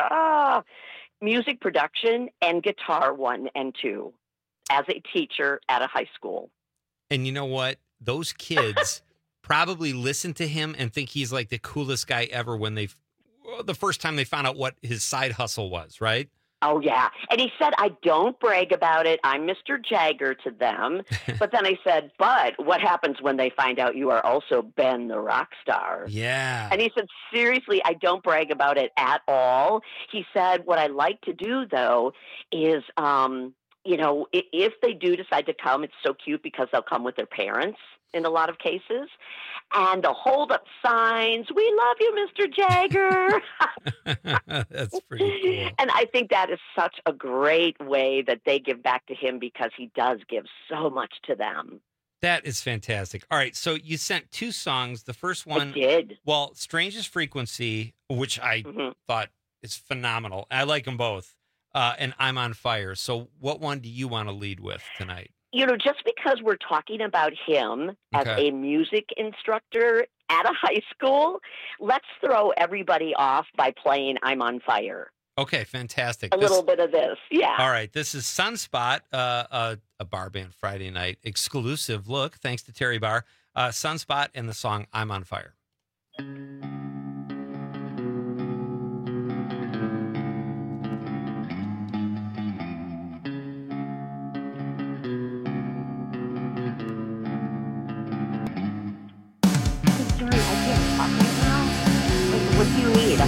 music production and guitar 1 and 2 as a teacher at a high school. And you know what? Those kids probably listen to him and think he's like the coolest guy ever when the first time they found out what his side hustle was, right? Oh, yeah. And he said, I don't brag about it. I'm Mr. Jagger to them. But then I said, but what happens when they find out you are also Ben the rock star? Yeah. And he said, seriously, I don't brag about it at all. He said, what I like to do, though, is, you know, if they do decide to come, it's so cute because they'll come with their parents in a lot of cases. And they'll hold up signs, we love you, Mr. Jagger. That's pretty cool. And I think that is such a great way that they give back to him because he does give so much to them. That is fantastic. All right, so you sent 2 songs. The first one, I did. Well, Strangest Frequency, which I thought is phenomenal. I like them both. And I'm on Fire. So what one do you want to lead with tonight? You know, just because we're talking about him as a music instructor at a high school, let's throw everybody off by playing I'm on Fire. Okay, fantastic. A little bit of this, yeah. All right, this is Sunspot, a Bar Band Friday Night exclusive look, thanks to Terry Barr. Sunspot and the song I'm on Fire. What do you need?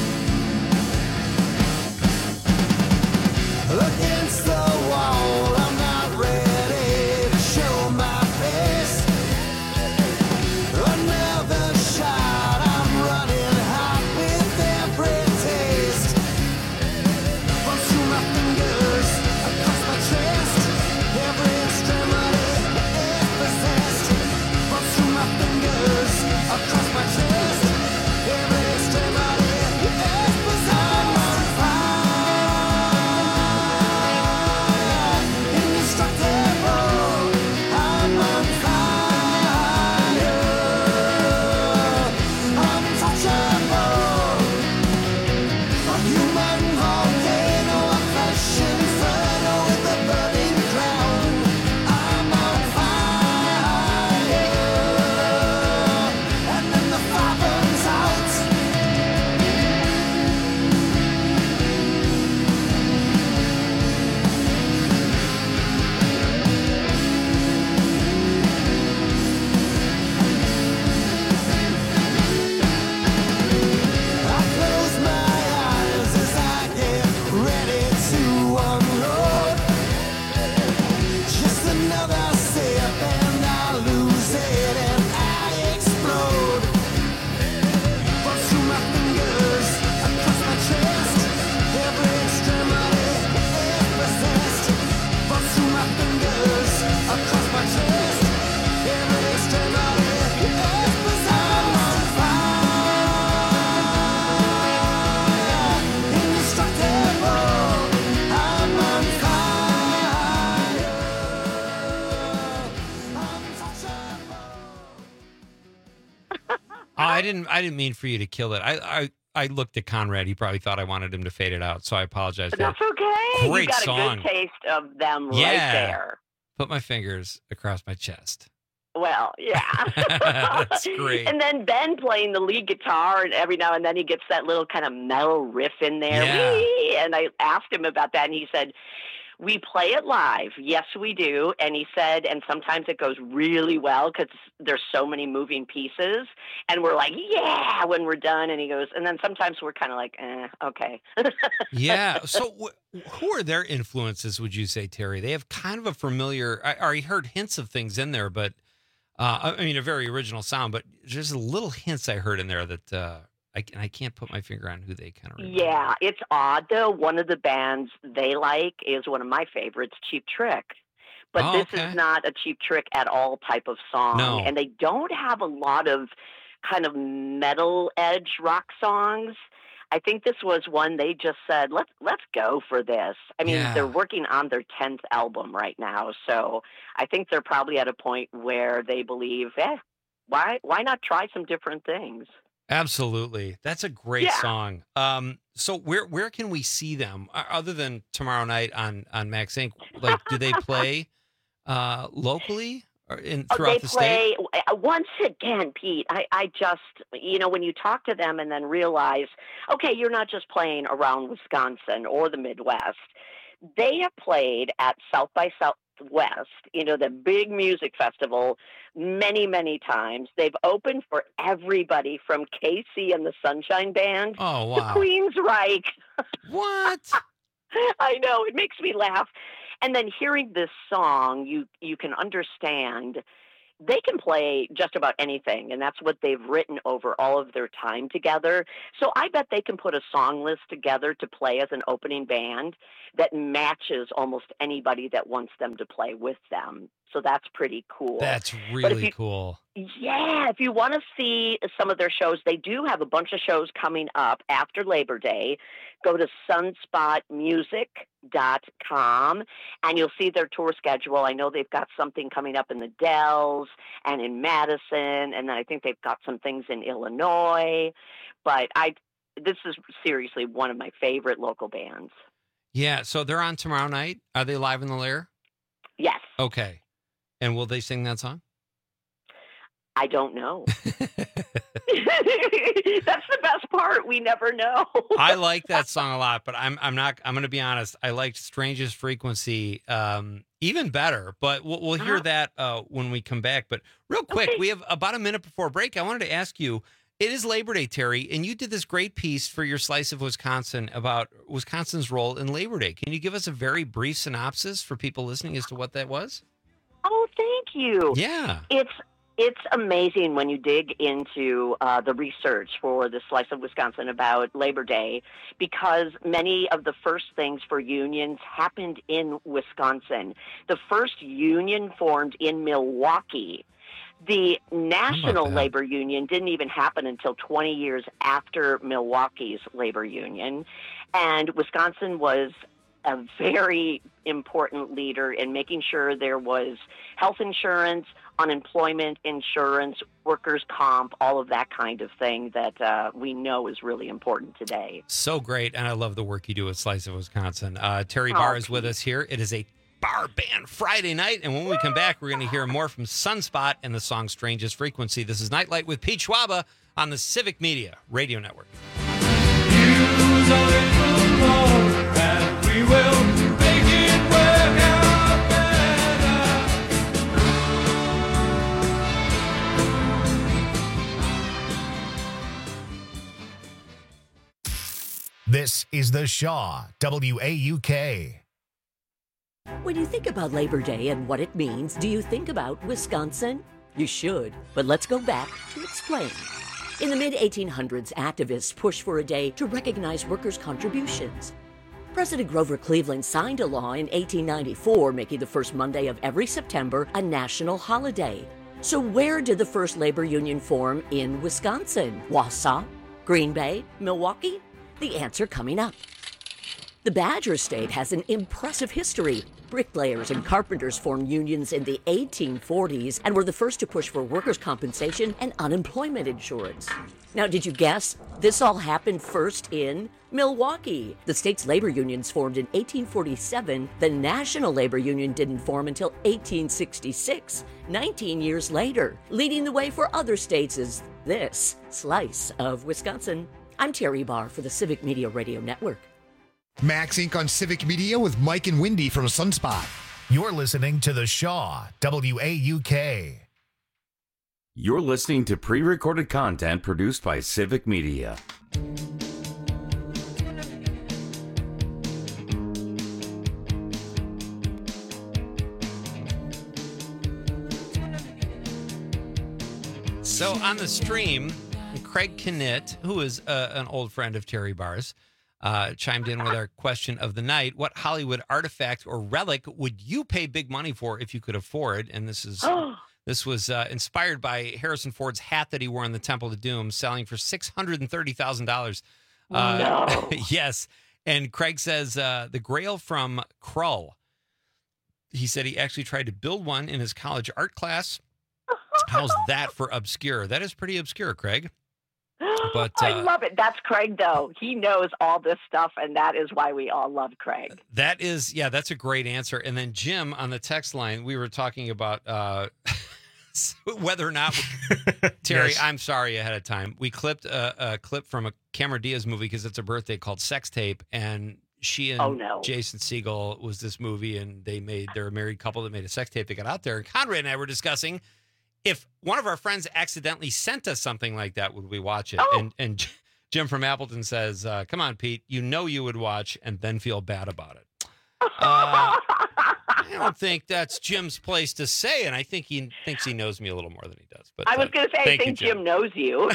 Against the wall, I'm I didn't mean for you to kill it. I looked at Conrad. He probably thought I wanted him to fade it out, so I apologize for that. That's okay. Great you got song. a good taste of them right there. Put my fingers across my chest. Well, yeah. That's great. And then Ben playing the lead guitar, and every now and then he gets that little kind of metal riff in there. Yeah. Whee! And I asked him about that, and he said, we play it live. Yes, we do. And he said, and sometimes it goes really well because there's so many moving pieces. And we're like, yeah, when we're done. And he goes, and then sometimes we're kind of like, okay. Yeah. So who are their influences, would you say, Terry? They have kind of a familiar, I already heard hints of things in there, but I mean, a very original sound, but just little hints I heard in there that I can't put my finger on who they kind of remember. Yeah, it's odd, though. One of the bands they like is one of my favorites, Cheap Trick. But this is not a Cheap Trick at all type of song. No. And they don't have a lot of kind of metal edge rock songs. I think this was one they just said, let's go for this. I mean, they're working on their 10th album right now. So I think they're probably at a point where they believe, why not try some different things? Absolutely. That's a great song. So where can we see them other than tomorrow night on Max Inc? Like, do they play locally or throughout the state? They play, once again, Pete, I just, when you talk to them and then realize, okay, you're not just playing around Wisconsin or the Midwest. They have played at South by Southwest, the big music festival, many, many times. They've opened for everybody from Casey and the Sunshine Band to Queensryche. What? I know. It makes me laugh. And then hearing this song, you can understand they can play just about anything, and that's what they've written over all of their time together. So I bet they can put a song list together to play as an opening band that matches almost anybody that wants them to play with them. So that's pretty cool. That's really cool. Yeah, if you want to see some of their shows, they do have a bunch of shows coming up after Labor Day. Go to sunspotmusic.com and you'll see their tour schedule. I know they've got something coming up in the Dells and in Madison, and then I think they've got some things in Illinois. But this is seriously one of my favorite local bands. Yeah, so they're on tomorrow night. Are they live in the Lair? Yes. Okay. And will they sing that song? I don't know. That's the best part. We never know. I like that song a lot, but I'm going to be honest. I liked Strangest Frequency even better, but we'll hear that when we come back. But real quick, we have about a minute before break. I wanted to ask you, it is Labor Day, Terry, and you did this great piece for your Slice of Wisconsin about Wisconsin's role in Labor Day. Can you give us a very brief synopsis for people listening as to what that was? Oh, thank you. Yeah. It's amazing when you dig into the research for the Slice of Wisconsin about Labor Day, because many of the first things for unions happened in Wisconsin. The first union formed in Milwaukee. The National Labor Union didn't even happen until 20 years after Milwaukee's labor union. And Wisconsin was a very important leader in making sure there was health insurance, unemployment insurance, workers' comp, all of that kind of thing that we know is really important today. So great, and I love the work you do at Slice of Wisconsin. Terry Barr is with us here. It is a Bar Band Friday night, and when we come back, we're going to hear more from Sunspot and the song Strangest Frequency. This is Nightlight with Pete Schwaba on the Civic Media Radio Network. Use a little more, and we will make it work out better. This is the Shaw WAUK. When you think about Labor Day and what it means, do you think about Wisconsin? You should, but let's go back to explain. In the mid-1800s, activists pushed for a day to recognize workers' contributions. President Grover Cleveland signed a law in 1894 making the first Monday of every September a national holiday. So where did the first labor union form in Wisconsin? Wausau? Green Bay? Milwaukee? The answer coming up. The Badger State has an impressive history. Bricklayers and carpenters formed unions in the 1840s and were the first to push for workers' compensation and unemployment insurance. Now, did you guess? This all happened first in Milwaukee. The state's labor unions formed in 1847. The National Labor Union didn't form until 1866, 19 years later. Leading the way for other states is this slice of Wisconsin. I'm Terry Barr for the Civic Media Radio Network. Max Inc. on Civic Media with Mike and Wendy from Sunspot. You're listening to The Shaw, WAUK. You're listening to pre-recorded content produced by Civic Media. So on the stream, Craig Knitt, who is an old friend of Terry Barr's, chimed in with our question of the night. What Hollywood artifact or relic would you pay big money for if you could afford? And this was inspired by Harrison Ford's hat that he wore in the Temple of Doom, selling for $630,000. No. Yes. And Craig says the Grail from Krull. He said he actually tried to build one in his college art class. How's that for obscure? That is pretty obscure, Craig. But I love it. That's Craig, though. He knows all this stuff, and that is why we all love Craig. That's a great answer. And then Jim on the text line, we were talking about whether or not Terry. Yes. I'm sorry ahead of time. We clipped a clip from a Cameron Diaz movie because it's a birthday called Sex Tape, and she and Jason Segel was this movie, and they're a married couple that made a sex tape. They got out there, and Conrad and I were discussing if one of our friends accidentally sent us something like that, would we watch it? Oh. And Jim from Appleton says, come on, Pete, you would watch and then feel bad about it. I don't think that's Jim's place to say, and I think he thinks he knows me a little more than he does. But I was going to say, I think Jim knows you.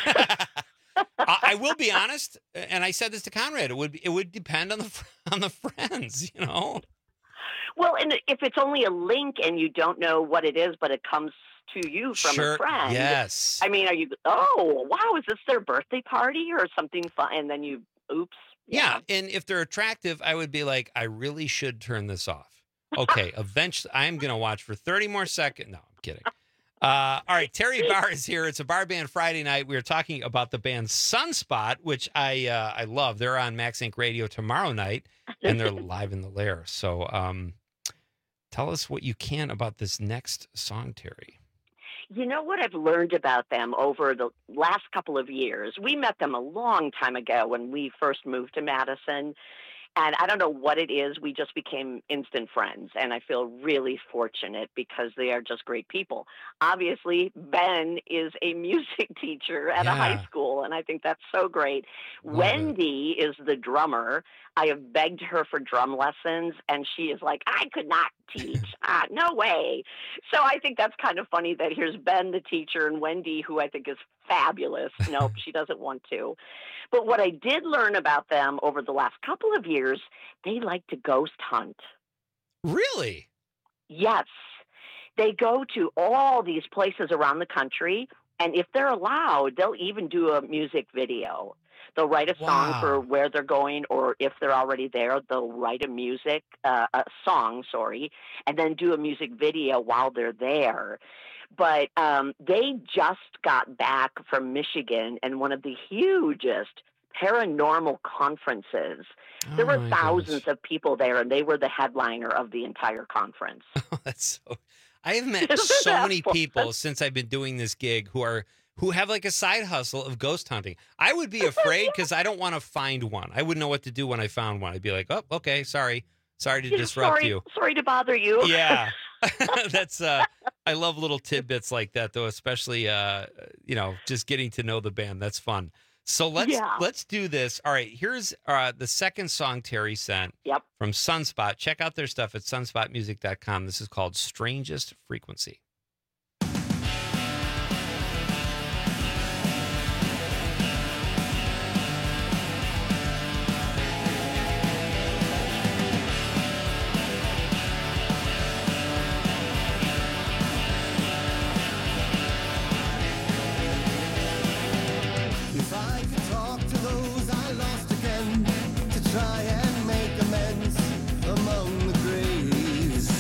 I will be honest, and I said this to Conrad, it would depend on the friends, you know? Well, and if it's only a link and you don't know what it is, but it comes to you from a friend. Yes. I mean, are you, wow, is this their birthday party or something fun? And then you, oops. Yeah. And if they're attractive, I would be like, I really should turn this off. Okay. Eventually, I'm going to watch for 30 more seconds. No, I'm kidding. All right. Terry Barr is here. It's a Bar Band Friday night. We are talking about the band Sunspot, which I love. They're on Max Inc. Radio tomorrow night, and they're live in the Lair. So tell us what you can about this next song, Terry. You know what I've learned about them over the last couple of years? We met them a long time ago when we first moved to Madison. And I don't know what it is. We just became instant friends. And I feel really fortunate because they are just great people. Obviously, Ben is a music teacher at a high school. And I think that's so great. Wendy is the drummer. I have begged her for drum lessons. And she is like, I could not teach. No way. So I think that's kind of funny that here's Ben, the teacher, and Wendy, who I think is fabulous. Nope, she doesn't want to. But what I did learn about them over the last couple of years, they like to ghost hunt. Really? Yes. They go to all these places around the country, and if they're allowed, they'll even do a music video. They'll write a song for where they're going, or if they're already there, they'll write a song, and then do a music video while they're there. But they just got back from Michigan and one of the hugest paranormal conferences. There were thousands of people there, and they were the headliner of the entire conference. That's so. I have met so many people since I've been doing this gig who have like a side hustle of ghost hunting. I would be afraid because I don't want to find one. I wouldn't know what to do when I found one. I'd be like, oh, okay, sorry to disrupt you. Sorry to bother you. Yeah. That's I love little tidbits like that, though, especially just getting to know the band. That's fun. So let's do this. All right, here's the second song Terry sent from Sunspot. Check out their stuff at sunspotmusic.com. This is called Strangest Frequency. Try and make amends among the graves.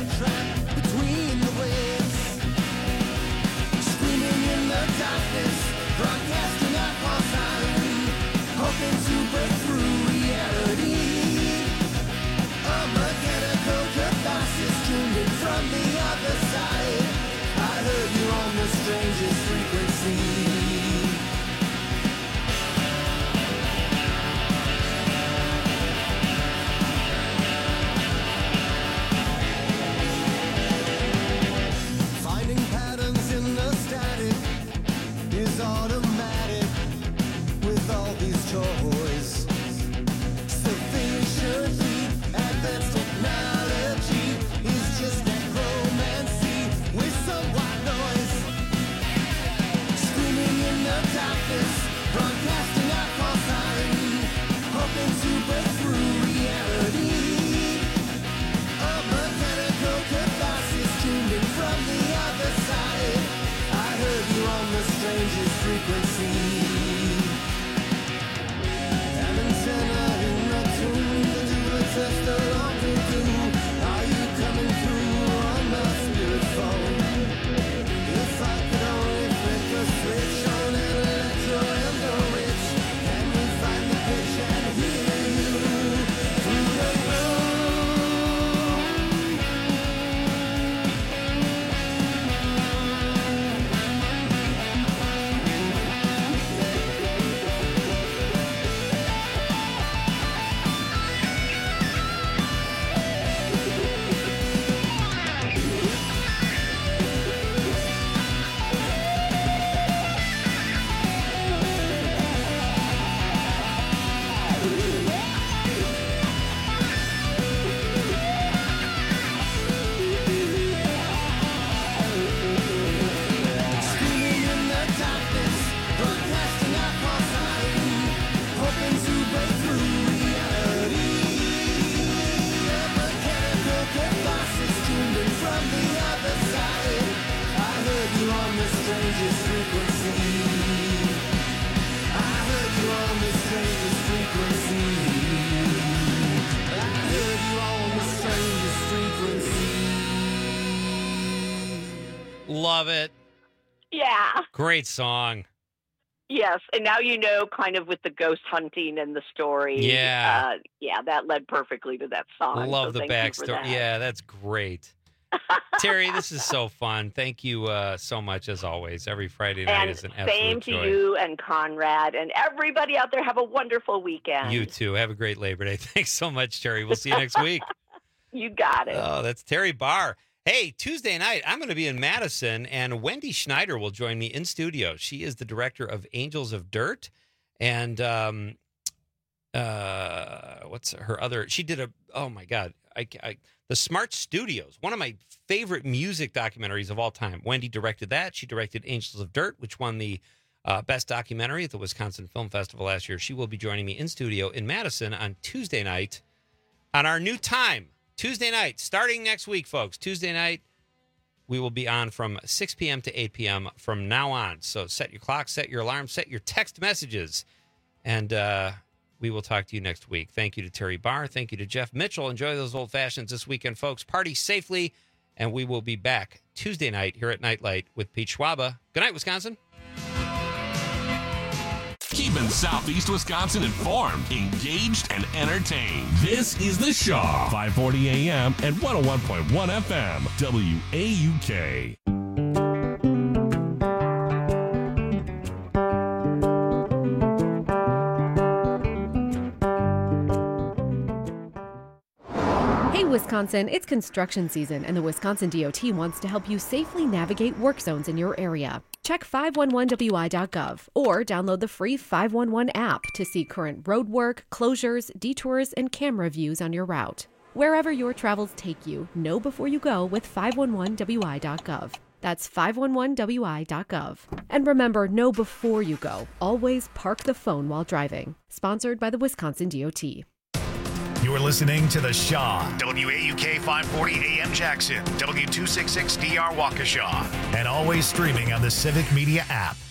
trapped between the waves. Screaming in the darkness, broadcasting our call sign, hoping to break through reality. A mechanical catharsis tuned in from the other side. I heard you on the strangest frequency. Finding patterns in the static is automatic with all these toys. Sufficiently advanced technology is just necromancy with some white noise. Screaming in the darkness, broadcasting our call sign, hoping to break through reality. A mechanical catharsis tuned in from the other side. I heard you on the strangest frequency. An antenna in the tune, the dual along to do. Are you coming through on the spirit phone? If I could only flick a switch on an electro and the rich, can we find the pitch and hear you through the room? Screaming in the darkness, broadcasting our call sign, hoping to break through reality. A mechanical catharsis tuned in from the other side. I heard you on the strangest frequency. I heard you on the strangest frequency. I heard you on the strangest frequency. Love it. Yeah. Great song. Yes, and now you know, kind of with the ghost hunting and the story. Yeah. That led perfectly to that song. Love so the thank you for backstory. that. Yeah, that's great. Terry, this is so fun. Thank you so much, as always. Every Friday night And is an absolute same to joy. you and Conrad and everybody out there. Have a wonderful weekend. You too. Have a great Labor Day. Thanks so much, Terry. We'll see you next week. You got it. Oh, that's Terry Barr. Hey, Tuesday night, I'm going to be in Madison, and Wendy Schneider will join me in studio. She is the director of Angels of Dirt, and what's her other? She did oh my God, The Smart Studios, one of my favorite music documentaries of all time. Wendy directed that. She directed Angels of Dirt, which won the Best Documentary at the Wisconsin Film Festival last year. She will be joining me in studio in Madison on Tuesday night on our new time. Tuesday night, starting next week, folks. Tuesday night, we will be on from 6 p.m. to 8 p.m. from now on. So set your clock, set your alarm, set your text messages, and we will talk to you next week. Thank you to Terry Barr. Thank you to Jeff Mitchell. Enjoy those old fashions this weekend, folks. Party safely, and we will be back Tuesday night here at Nightlight with Pete Schwaba. Good night, Wisconsin. Keeping Southeast Wisconsin informed, engaged, and entertained. This is The Shaw, 540 AM and 101.1 FM, WAUK. Hey Wisconsin, it's construction season and the Wisconsin DOT wants to help you safely navigate work zones in your area. Check 511wi.gov or download the free 511 app to see current road work, closures, detours, and camera views on your route. Wherever your travels take you, know before you go with 511wi.gov. That's 511wi.gov. And remember, know before you go. Always park the phone while driving. Sponsored by the Wisconsin DOT. You're listening to The Shaw, WAUK 540 AM Jackson, W266DR Waukesha, and always streaming on the Civic Media app.